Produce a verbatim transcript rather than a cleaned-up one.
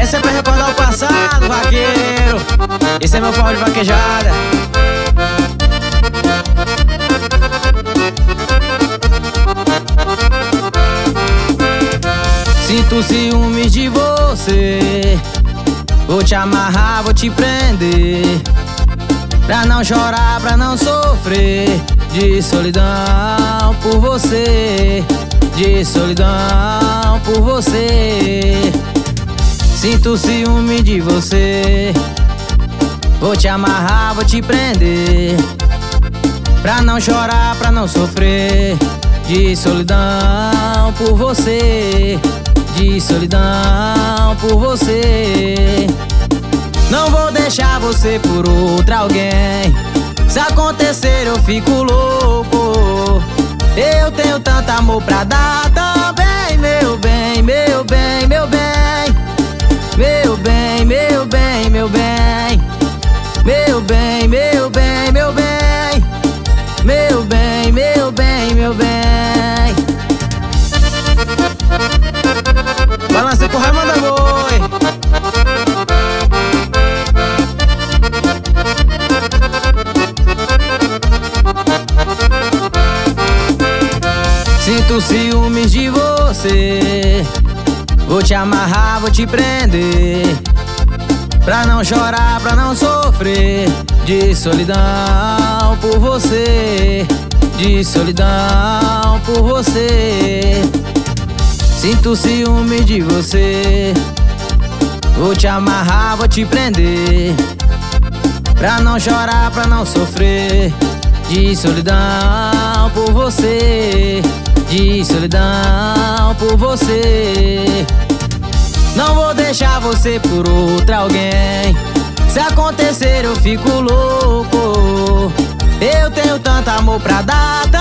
Essa é pra recordar o passado, vaqueiro. Esse é meu forró de vaquejada. Sinto ciúmes de você. Vou te amarrar, vou te prender, pra não chorar, pra não sofrer de solidão por você, de solidão por você. Sinto ciúme de você. Vou te amarrar, vou te prender, pra não chorar, pra não sofrer de solidão por você, de solidão por você. Não vou deixar você por outra alguém. Se acontecer eu fico louco. Eu tenho tanto amor pra dar também, meu bem, meu bem, meu bem, meu bem, meu bem, meu bem, meu bem, meu bem, meu bem, meu bem, meu bem, meu bem. Balança com Raimundo Boi. Sinto ciúmes de você. Vou te amarrar, vou te prender, pra não chorar, pra não sofrer de solidão por você, de solidão por você. Sinto ciúme de você. Vou te amarrar, vou te prender, pra não chorar, pra não sofrer de solidão por você, de solidão por você. Não vou deixar você por outra alguém. Se acontecer eu fico louco. Eu tenho tanto amor pra dar.